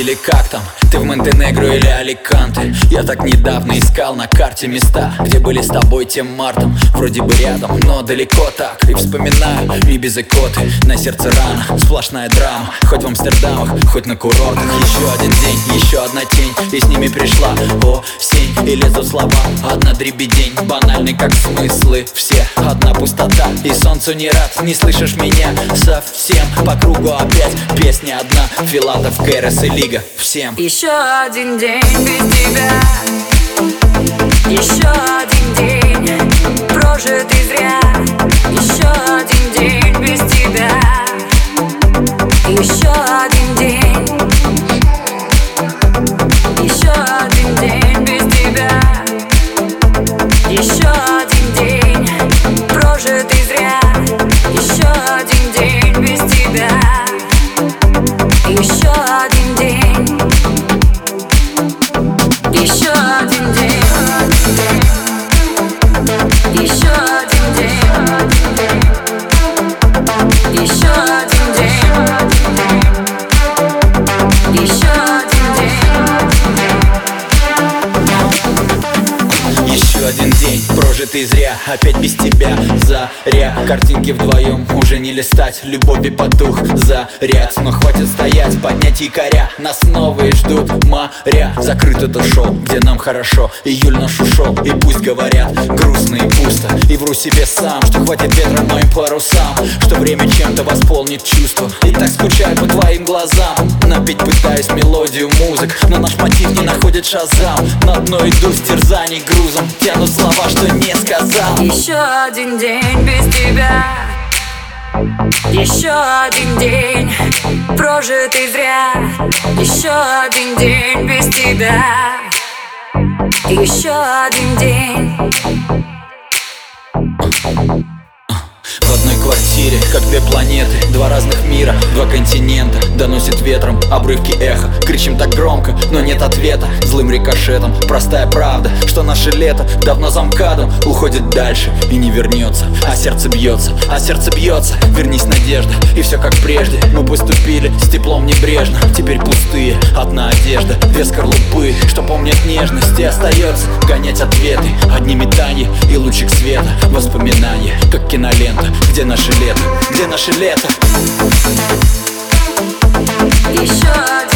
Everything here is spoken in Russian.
или как там? Ты в Монтенегро или Аликанте? Я так недавно искал на карте места, где были с тобой тем мартом. Вроде бы рядом, но далеко так. И вспоминаю, и без икоты. На сердце рана, сплошная драма. Хоть в Амстердамах, хоть на курортах. Еще один день, еще одна тень, и с ними пришла осень. И лезут слова, одна дребедень, банальный как смыслы все. Одна пустота, и солнцу не рад. Не слышишь меня совсем. По кругу опять песня одна. Филатов, Кэрос и Лига, всем. Еще один день без тебя, еще один день прожитый зря. Еще один день без тебя, еще один день, еще один день без тебя, еще один день прожитый зря. Еще один день без тебя, еще один день, еще один день, еще один день, еще один день, еще один день. Еще один день прожитый зря, опять без тебя заря. Картинки вдвоем уже не листать, любови потух заряд. Но хватит стоять, поднять якоря, нас новые ждут моря. Закрыт это шоу, где нам хорошо, июль наш ушел. И пусть говорят грустно и пусто, и вру себе сам, что хватит ветра моим парусам, что время чем-то восполнит чувства. И так скучаю по твоим глазам, напеть пытаюсь мелодию музык, но наш мотив не находит шазам. На дно иду с терзаний грузом, тянут слова, что не сказал. Еще один день без тебя, еще один день прожитый зря. Еще один день без тебя, еще один день. В одной квартире, как две планеты, два разных мира, два континента. Доносит ветром обрывки эха, кричим так громко, но нет ответа. Злым рикошетом, простая правда, что наше лето давно за МКАДом уходит дальше и не вернется. А сердце бьется, вернись, надежда, и все как прежде. Мы поступили с теплом небрежно, теперь пустые, одна одежда, две скорлупы, что помнят нежность. И остается гонять ответы, одни метания и лучик света. Воспоминания, как кинолента. Где наше лето? Где наше лето? Еще один